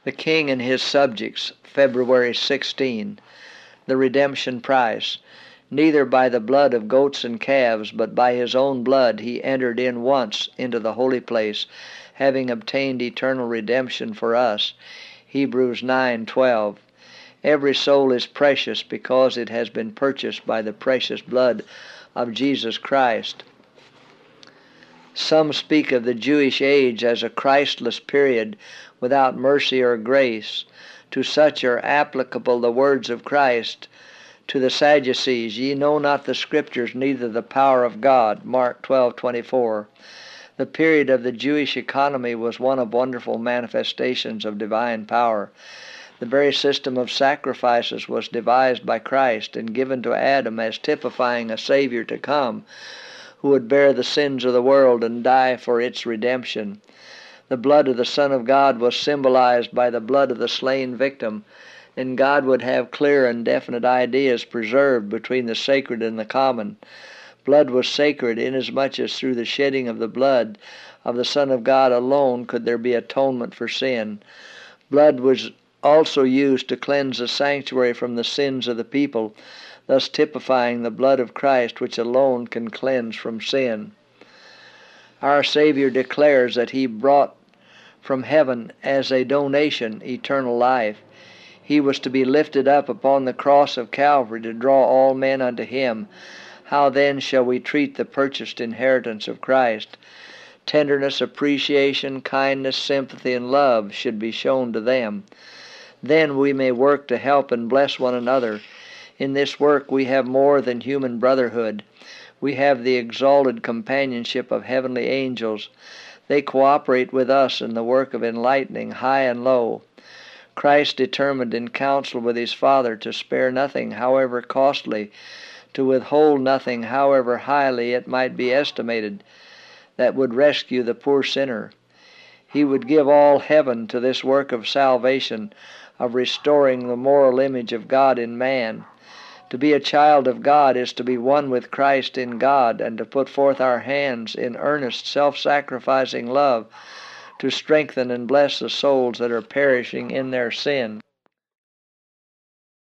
The King and His Subjects, February 16. The redemption price. Neither by the blood of goats and calves, but by His own blood He entered in once into the holy place, having obtained eternal redemption for us. Hebrews 9:12. Every soul is precious because it has been purchased by the precious blood of Jesus Christ. Some speak of the Jewish age as a Christless period without mercy or grace. To such are applicable the words of Christ to the Sadducees, "Ye know not the Scriptures, neither the power of God." Mark 12:24. The period of the Jewish economy was one of wonderful manifestations of divine power. The very system of sacrifices was devised by Christ and given to Adam as typifying a Savior to come, who would bear the sins of the world and die for its redemption. The blood of the Son of God was symbolized by the blood of the slain victim, and God would have clear and definite ideas preserved between the sacred and the common. Blood was sacred inasmuch as through the shedding of the blood of the Son of God alone could there be atonement for sin. Blood was also used to cleanse the sanctuary from the sins of the people, thus typifying the blood of Christ, which alone can cleanse from sin. Our Savior declares that He brought from heaven as a donation eternal life. He was to be lifted up upon the cross of Calvary to draw all men unto Him. How then shall we treat the purchased inheritance of Christ? Tenderness, appreciation, kindness, sympathy, and love should be shown to them. Then we may work to help and bless one another. In this work we have more than human brotherhood. We have the exalted companionship of heavenly angels. They cooperate with us in the work of enlightening high and low. Christ determined in council with His Father to spare nothing, however costly, to withhold nothing, however highly it might be estimated, that would rescue the poor sinner. He would give all heaven to this work of salvation, of restoring the moral image of God in man. To be a child of God is to be one with Christ in God, and to put forth our hands in earnest, self-sacrificing love to strengthen and bless the souls that are perishing in their sin.